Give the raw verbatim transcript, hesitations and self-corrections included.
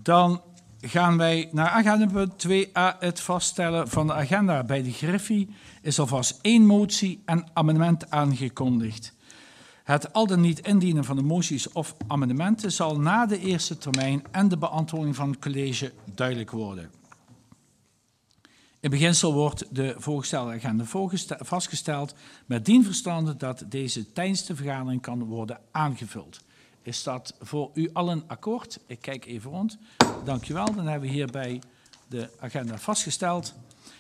Dan gaan wij naar agendapunt twee a, het vaststellen van de agenda. Bij de Griffie is alvast één motie en amendement aangekondigd. Het al dan niet indienen van de moties of amendementen zal na de eerste termijn en de beantwoording van het college duidelijk worden. In beginsel wordt de voorgestelde agenda vastgesteld met dien verstande dat deze tijdens de vergadering kan worden aangevuld. Is dat voor u allen akkoord? Ik kijk even rond. Dank u wel. Dan hebben we hierbij de agenda vastgesteld.